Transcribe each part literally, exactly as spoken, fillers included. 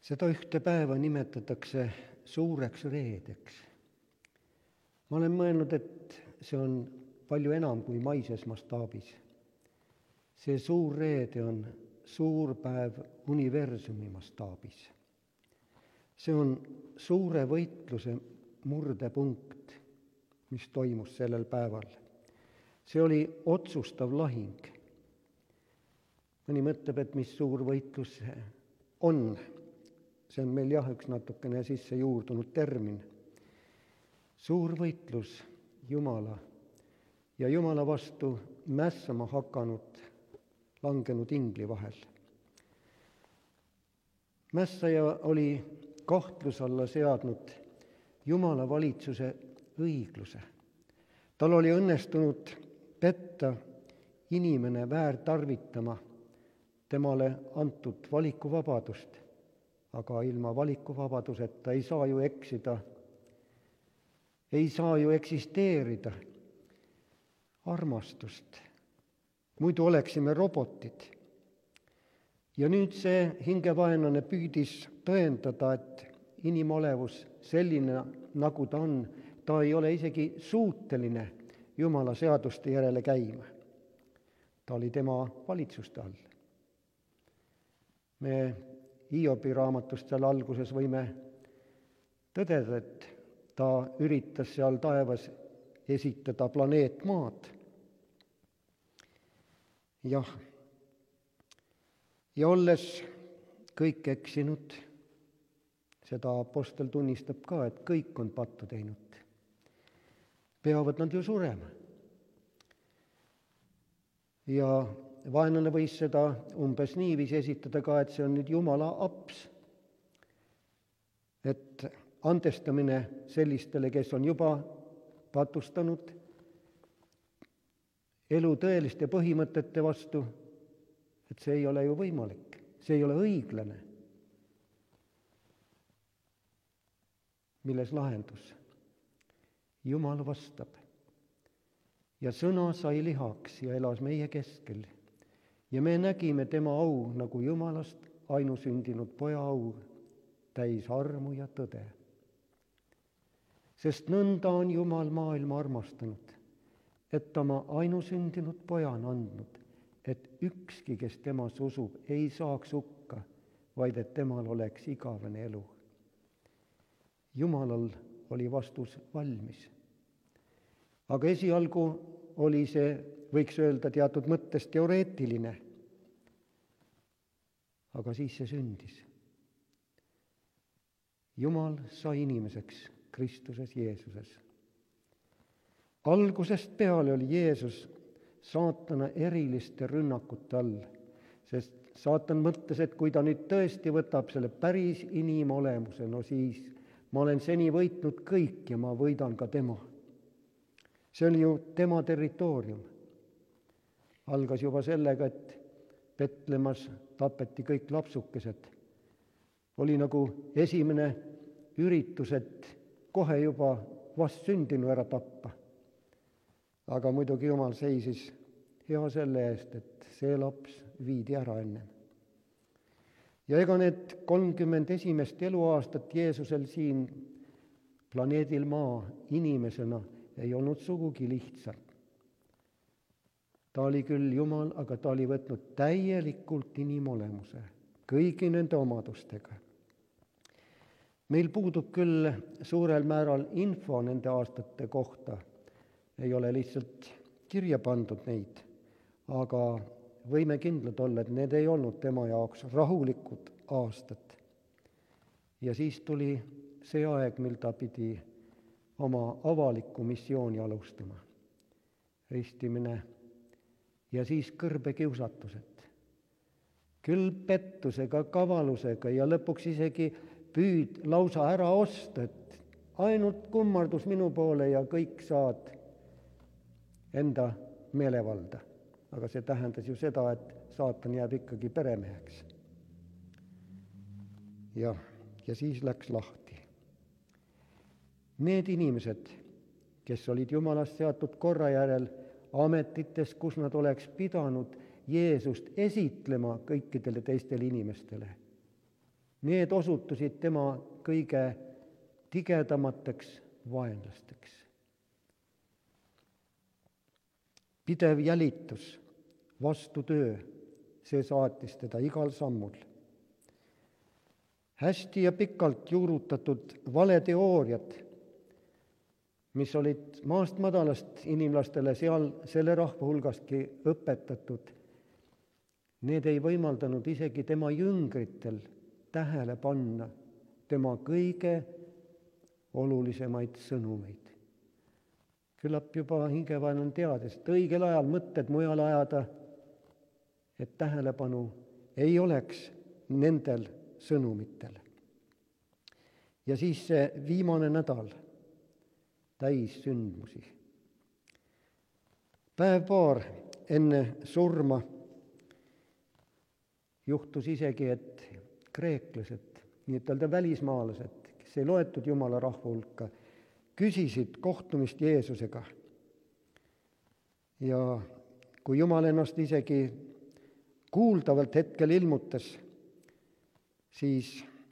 Seda ühte päeva nimetatakse suureks reedeks. Ma olen mõelnud, et see on palju enam kui maises mastaabis. See suur reede on suur päev universumi mastaabis. See on suure võitluse murdepunkt, mis toimus sellel päeval. See oli otsustav lahing. Mõni mõtleb, et mis suur võitlus on. See on meil jah üks natukene sisse juurdunud termin. Suur võitlus Jumala ja Jumala vastu mässama hakanud langenud ingli vahel. Mässaja oli kahtluse alla seadnud Jumala valitsuse õigluse. Tal oli õnnestunud petta inimene väärtarvitama temale antud valikuvabadust, aga ilma valikuvabaduseta ei saa ju eksida, ei saa ju eksisteerida armastust. Muidu oleksime robotid. Ja nüüd see hingevaenlane püüdis tõendada, et inimolevus selline, nagu ta on, ta ei ole isegi suuteline Jumala seaduste järele käima. Ta oli tema valitsuste all. Me Hiobi raamatust seal alguses võime tõdeda, et ta üritas seal taevas esitada planeet Maad. Jah, ja olles kõik eksinud, seda apostel tunnistab ka, et kõik on pattu teinud. Peavad nad ju surema. Ja vaenlane võis seda umbes niiviisi esitada ka, et see on nüüd Jumala aps. Et andestamine sellistele, kes on juba patustanud elu tõeliste põhimõtete vastu, et see ei ole ju võimalik, see ei ole õiglane. Milles lahendus? Jumal vastab. Ja sõna sai lihaks ja elas meie keskel. Ja me nägime tema au nagu Jumalast ainusündinud poja au, täis armu ja tõde. Sest nõnda on Jumal maailma armastanud, et ta oma ainusündinud poja on andnud, et ükski, kes temas usub, ei saaks hukka, vaid et temal oleks igavene elu. Jumalal oli vastus valmis. Aga esialgu oli see, võiks öelda, teatud mõttes teoreetiline. Aga siis see sündis. Jumal sai inimeseks Kristuses Jeesuses. Algusest peale oli Jeesus saatana eriliste rünnakute all, sest saatan mõtles, et kui ta nüüd tõesti võtab selle päris inimolemuse, no siis ma olen seni võitnud kõik ja ma võidan ka tema. See oli ju tema territoorium. Algas juba sellega, et Petlemas tapeti kõik lapsukesed. Oli nagu esimene üritus, et kohe juba vast sündinu ära tappa. Aga muidugi Jumal seisis hea selle eest, et see laps viidi ära enne. Ja ega need kolmkümmend esimest eluaastat Jeesusel siin planeedil Maa inimesena ei olnud sugugi lihtsalt. Ta oli küll Jumal, aga ta oli võtnud täielikult inimolemuse, kõigi nende omadustega. Meil puudub küll suurel määral info nende aastate kohta, ei ole lihtsalt kirja pandud neid, aga võime kindlad olla, et need ei olnud tema jaoks rahulikud aastad. Ja siis tuli see aeg, mil ta pidi oma avalikku missiooni alustama. Ristimine ja siis kõrbekiusatused. Küll pettusega, kavalusega ja lõpuks isegi püüd lausa ära osta, et ainult kummardus minu poole ja kõik saad enda meelevalda. Aga see tähendas ju seda, et saatan jääb ikkagi peremeheks. Ja, ja siis läks lahti. Need inimesed, kes olid Jumalast seatud korra järel ametites, kus nad oleks pidanud Jeesust esitlema kõikidele teistele inimestele, need osutusid tema kõige tigedamateks vaenlasteks. Pidev jälitus, vastutöö, see saatis teda igal sammul. Hästi ja pikalt juurutatud valeteooriad, mis olid maast madalast inimlastele seal selle rahva hulgastki õpetatud, need ei võimaldanud isegi tema jüngritel tähele panna tema kõige olulisemaid sõnumeid. Küllap juba hingevaenlane teadis, et õigel ajal mõtted mujal ajada, et tähelepanu ei oleks nendel sõnumitel. Ja siis see viimane nädal täis sündmusi. Päev-paar enne surma juhtus isegi, et kreeklased, nii ütelda välismaalased, kes ei loetud Jumala rahva hulka, küsisid kohtumist Jeesusega. Ja kui Jumal ennast isegi kuuldavalt hetkel ilmutas, siis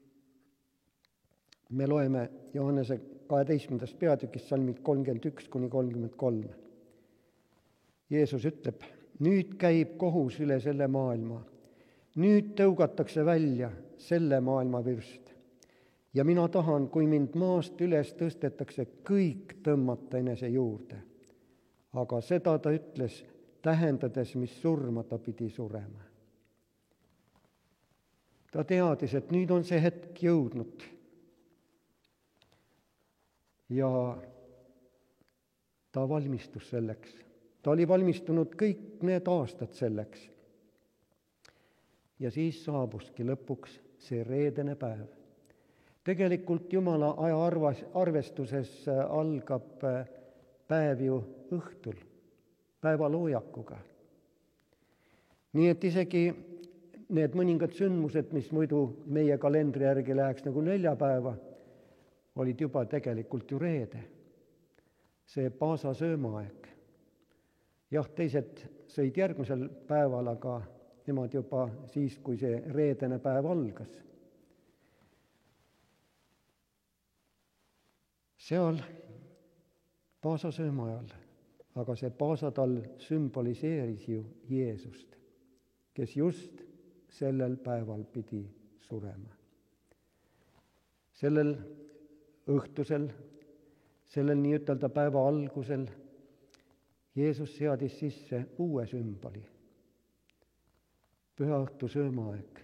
me loeme Johannese kaheteistkümnendast peatükist salmid kolmkümmend üks kuni kolmkümmend kolm. Jeesus ütleb, nüüd käib kohus üle selle maailma. Nüüd tõugatakse välja selle maailma vürst. Ja mina tahan, kui mind maast üles tõstetakse, kõik tõmmata enese juurde. Aga seda ta ütles, tähendades, mis surma ta pidi surema. Ta teadis, et nüüd on see hetk jõudnud. Ja ta valmistus selleks. Ta oli valmistunud kõik need aastad selleks. Ja siis saabuski lõpuks see reedene päev. Tegelikult Jumala aja arvestuses algab päev ju õhtul, päevaloojakuga. Nii et isegi need mõningad sündmused, mis muidu meie kalendri järgi läheks nagu neljapäeva, olid juba tegelikult ju reede. See paasa söömaaeg. Jah, teised sõid järgmisel päeval, aga nemad juba siis, kui see reedene päev algas. Seal paasasööma ajal, aga see paasatall sümboliseeris ju Jeesust, kes just sellel päeval pidi surema. Sellel õhtusel, sellel nii ütelda päeva algusel, Jeesus seadis sisse uue sümboli. Pühaõhtu söömaaeg.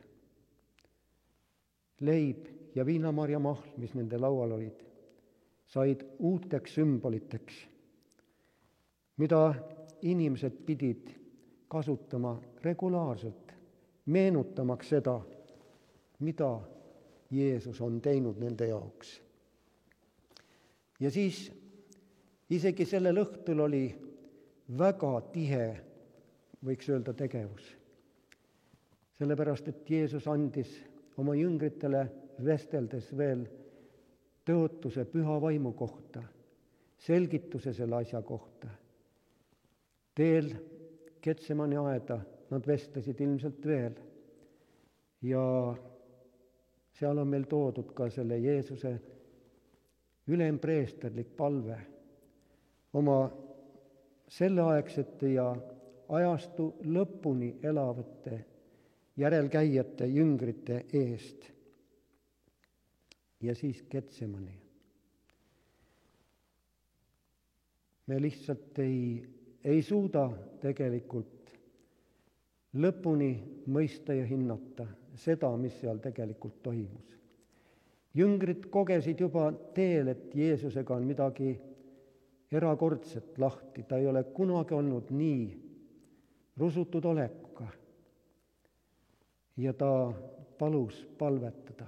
Leib ja viinamarja mahl, mis nende laual olid, said uuteks sümboliteks, mida inimesed pidid kasutama regulaarselt, meenutamaks seda, mida Jeesus on teinud nende jaoks. Ja siis isegi sellel õhtul oli väga tihe, võiks öelda, tegevus. Sellepärast, et Jeesus andis oma jüngritele vesteldes veel tõotuse püha vaimu kohta, selgituse selle asja kohta. Teel Getsemani aeda nad vestlesid ilmselt veel. Ja seal on meil toodud ka selle Jeesuse ülempreesterlik palve oma selleaegsete ja ajastu lõpuni elavate järelkäijate jüngrite eest. Ja siis Getsemani. Me lihtsalt ei, ei suuda tegelikult lõpuni mõista ja hinnata seda, mis seal tegelikult toimus. Jüngrid kogesid juba teel, et Jeesusega on midagi erakordset lahti. Ta ei ole kunagi olnud nii rusutud olekuga. Ja ta palus palvetada.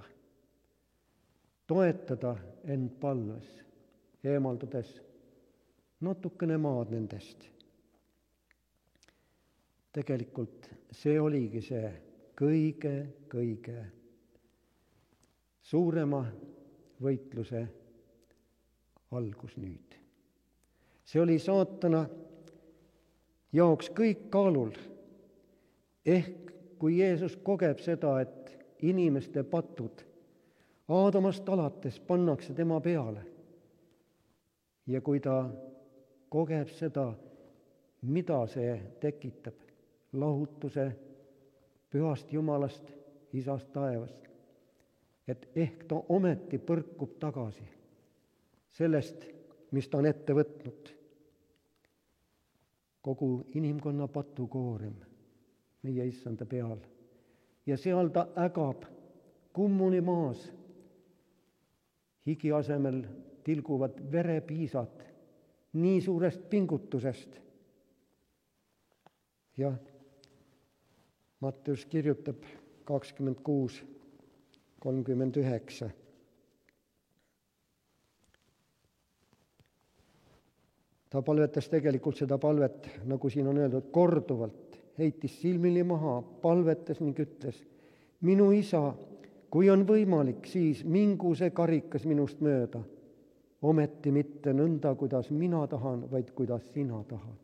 Toetada end palves, eemaldudes natukene maad nendest. Tegelikult see oligi see kõige, kõige suurema võitluse algus nüüd. See oli saatana jaoks kõik kaalul. Ehk kui Jeesus kogeb seda, et inimeste patud Aadamast alates pannakse tema peale. Ja kui ta kogeb seda, mida see tekitab, lahutuse pühast Jumalast, Isast taevast, et ehk ta ometi põrkub tagasi sellest, mis ta on ette võtnud. Kogu inimkonna patukoorem meie issanda peal. Ja seal ta ägab kummuli maas. Higi asemel tilguvad verepiisad nii suurest pingutusest. Ja Matteus kirjutab kakskümmend kuus kolmkümmend üheksa. Ta palvetas tegelikult seda palvet, nagu siin on öeldud, korduvalt, heitis silmili maha, palvetas ning ütles, minu isa, kui on võimalik, siis mingu see karikas minust mööda, ometi mitte nõnda, kuidas mina tahan, vaid kuidas sina tahad.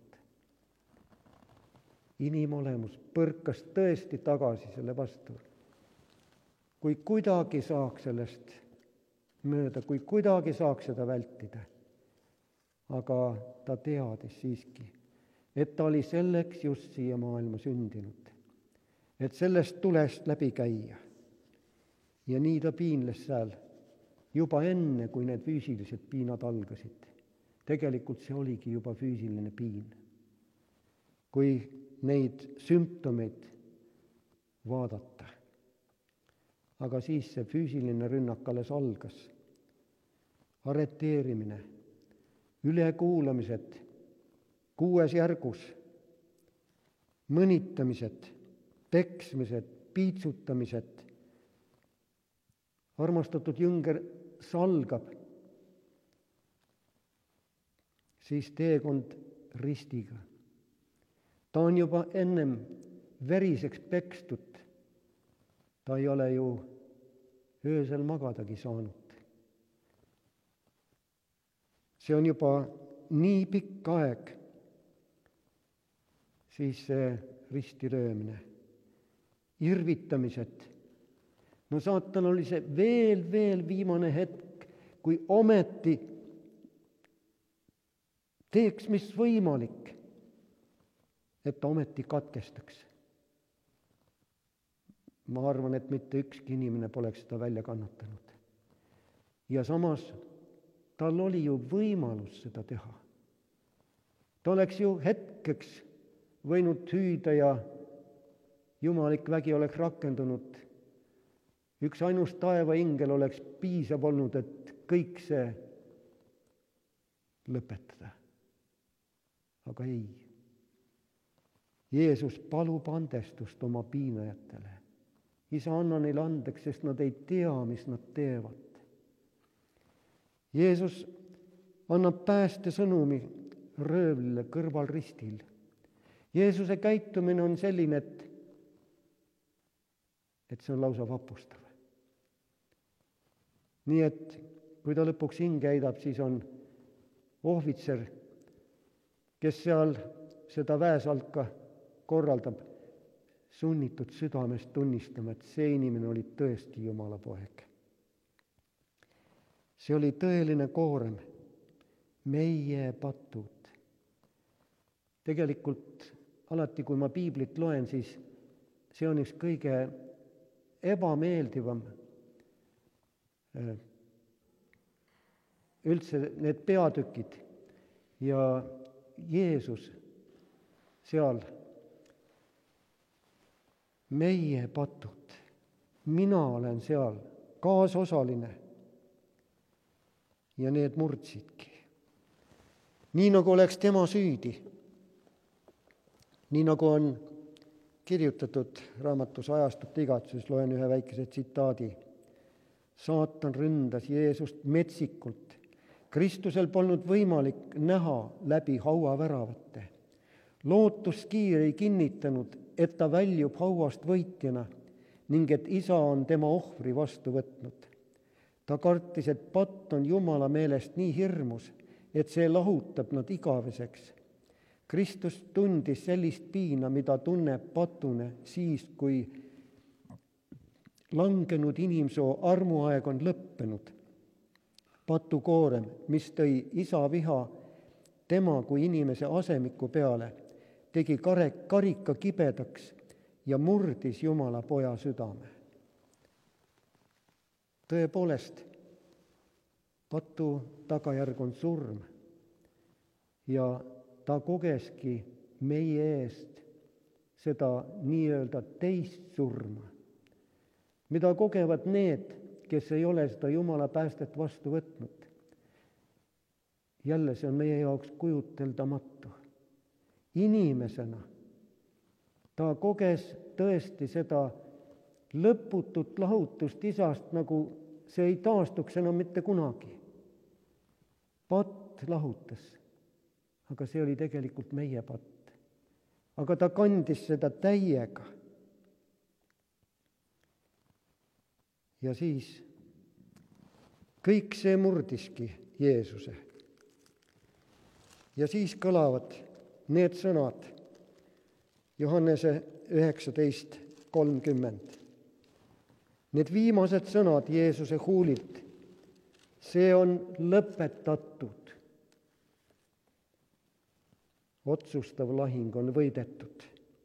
Inimolemus põrkas tõesti tagasi selle vastu. Kui kuidagi saaks sellest mööda, kui kuidagi saaks seda vältida, aga ta teadis siiski, et ta oli selleks just siia maailma sündinud, et sellest tulest läbi käia. Ja nii ta piinles seal juba enne, kui need füüsilised piinad algasid. Tegelikult see oligi juba füüsiline piin. Kui neid sümptomeid vaadata. Aga siis see füüsiline rünnak alles algas. Arreteerimine, ülekuulamised, kuues järgus, mõnitamised, peksmised, piitsutamised. Armastatud jünger salgab, siis teekond ristiga. Ta on juba ennem veriseks pekstud. Ta ei ole ju öösel magadagi saanud. See on juba nii pikk aeg, siis see ristilöömine, irvitamised. No saatan oli see veel, veel viimane hetk, kui ometi teeks mis võimalik, et ta ometi katkestaks. Ma arvan, et mitte ükski inimene poleks seda välja kannatanud. Ja samas tal oli ju võimalus seda teha. Ta oleks ju hetkeks võinud hüüda ja jumalik vägi oleks rakendunud. Üks ainus taevaingel oleks piisav olnud, et kõik see lõpetada. Aga ei. Jeesus palub andestust oma piinajatele. Isa, anna neile andeks, sest nad ei tea, mis nad teevad. Jeesus annab päästesõnumi röövlile kõrval ristil. Jeesuse käitumine on selline, et, et see on lausa vapustav. Nii et kui ta lõpuks hinge heidab, siis on ohvitser, kes seal seda väesalka korraldab, sunnitud südamest tunnistama, et see inimene oli tõesti Jumala poeg. See oli tõeline koorem, meie patud. Tegelikult alati, kui ma piiblit loen, siis see on üks kõige ebameeldivam üldse need peatükid ja Jeesus seal meie patud. Mina olen seal kaasosaline ja need murdsidki. Nii nagu oleks tema süüdi. Nii nagu on kirjutatud raamatus Ajastute igatsus, loen ühe väikese tsitaadi. Saatan ründas Jeesust metsikult. Kristusel polnud võimalik näha läbi hauaväravate. Lootuskiir ei kinnitanud, et ta väljub hauast võitjana ning et isa on tema ohvri vastu võtnud. Ta kartis, et patt on Jumala meelest nii hirmus, et see lahutab nad igaveseks. Kristus tundis sellist piina, mida tunneb patune siis, kui langenud inimsoo armuaeg on lõppenud. Patukoorem, mis tõi isa viha tema kui inimese asemiku peale, tegi kare, karika kibedaks ja murdis Jumala poja südame. Tõepoolest, patu tagajärg on surm ja ta kogeski meie eest seda nii-öelda teist surma, mida kogevad need, kes ei ole seda Jumala päästet vastu võtnud. Jälle see on meie jaoks kujuteldamatu. Inimesena ta koges tõesti seda lõputut lahutust isast, nagu see ei taastuks enam mitte kunagi. Patt lahutas, aga see oli tegelikult meie patt. Aga ta kandis seda täiega. Ja siis kõik see murdiski Jeesuse. Ja siis kõlavad need sõnad Johannese üheksateist kolmkümmend. Need viimased sõnad Jeesuse huulilt, see on lõpetatud. Otsustav lahing on võidetud.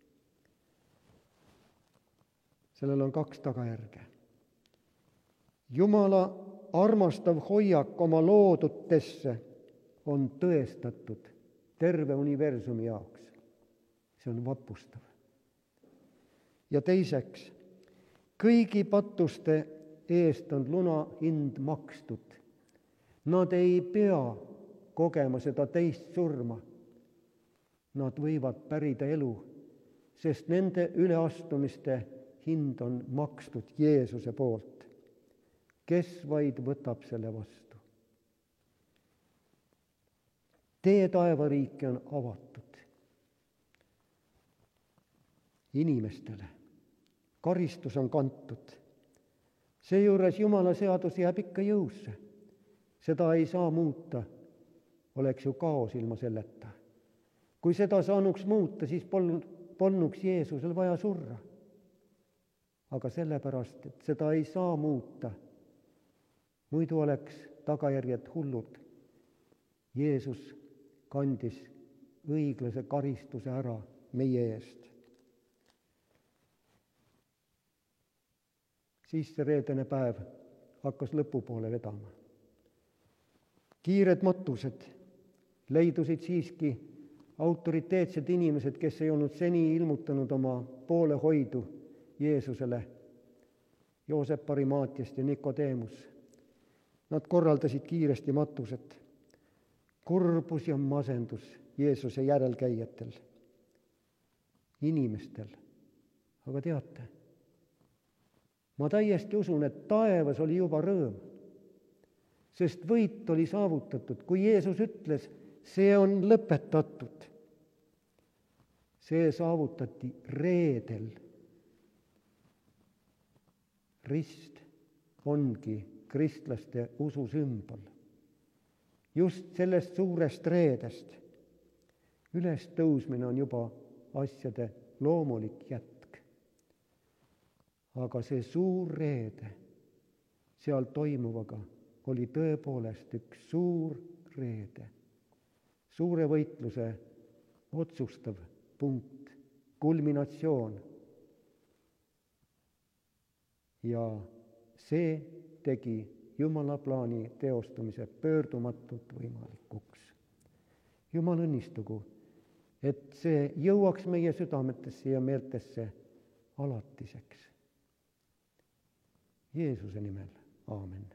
Sellel on kaks tagajärge. Jumala armastav hoiak oma loodutesse on tõestatud terve universumi jaoks. See on vapustav. Ja teiseks, kõigi pattuste eest on luna hind makstud. Nad ei pea kogema seda teist surma. Nad võivad pärida elu, sest nende üleastumiste hind on makstud Jeesuse poolt, kes vaid võtab selle vastu. Tee taevariiki on avatud inimestele. Karistus on kantud. Seejuures Jumala seadus jääb ikka jõusse. Seda ei saa muuta, oleks ju kaos ilma selleta. Kui seda saanuks muuta, siis polnuks Jeesusel vaja surra. Aga sellepärast, et seda ei saa muuta, muidu oleks tagajärjed hullud. Jeesus kandis õiglase karistuse ära meie eest. Siis see reedene päev hakkas lõpupoole vedama. Kiired matused leidusid siiski autoriteetsed inimesed, kes ei olnud seni ilmutanud oma poolehoidu Jeesusele, Joosep Arimaatiast ja Nikodeemus. Nad korraldasid kiiresti matused. Kurbus ja masendus Jeesuse järelkäijatel, inimestel. Aga teate, ma täiesti usun, et taevas oli juba rõõm, sest võit oli saavutatud, kui Jeesus ütles, see on lõpetatud. See saavutati reedel. Rist ongi kristlaste usu sümbol. Just sellest suurest reedest. Ülestõusmine on juba asjade loomulik jätk. Aga see suur reede seal toimuvaga oli tõepoolest üks suur reede. Suure võitluse otsustav punkt, kulminatsioon. Ja see tegi Jumala plaani teostumise pöördumatult võimalikuks. Jumal õnnistugu, et see jõuaks meie südametesse ja meeltesse alatiseks. Jeesuse nimel, aamen.